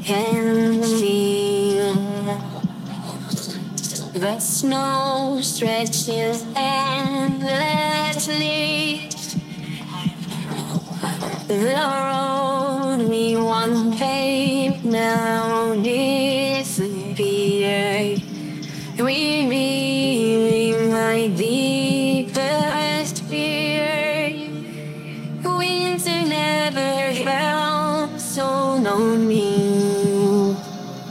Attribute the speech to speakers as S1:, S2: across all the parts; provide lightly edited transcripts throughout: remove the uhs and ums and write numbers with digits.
S1: can feel. The snow stretches endlessly. The road we once paved now disappeared. We like the first fear. Winter never felt so lonely.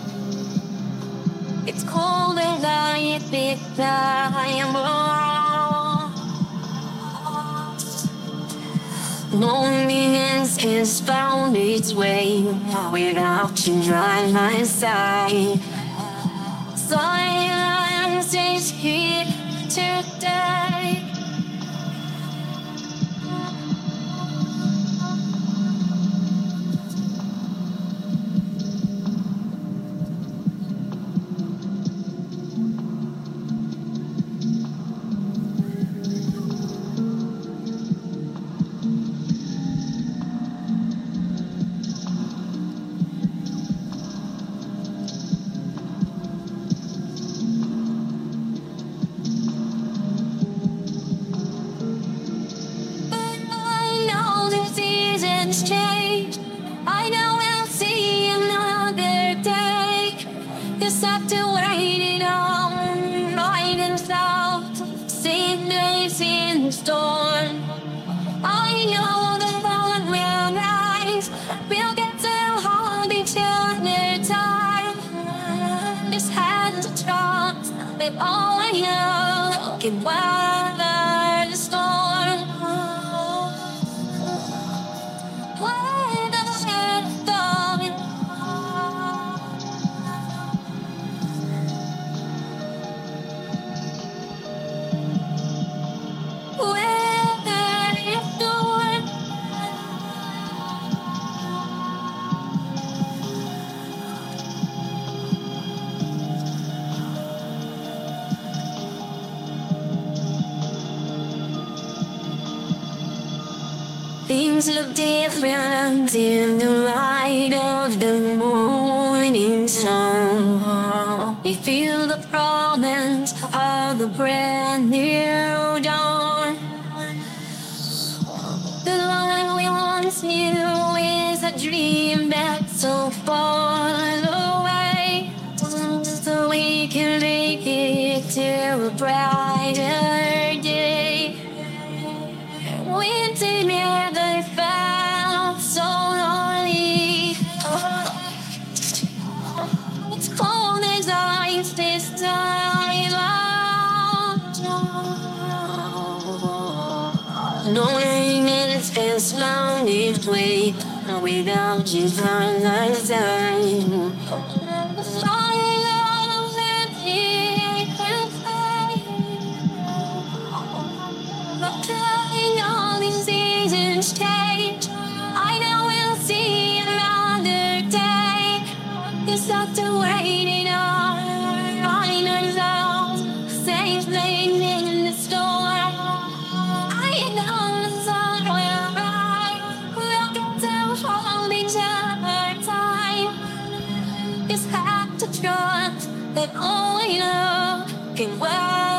S1: It's cold as I think I'm lost. Loneliness has found its way without you by my side. Silence is here today. Change. I know we'll see another day. Just have to wait it on, right and south. Same days in the storm. I know the sun will rise. We'll get to hold each other tight. Just had to trust that all I know can weather the storm. Things look different in the light of the morning sun. You feel the promise of the brand new dawn. The life we once knew is a dream that's so far away. So we can make it to a brighter day. Winter never felt so lonely. It's cold as ice this time. Knowing it's as long as way without you by my side. Change. I know we'll see another day. Just have to wait it on, running ourselves, safe laying in the storm. I know the sun will rise. We'll get to hold each other tight. Just have to trust that all we know can work.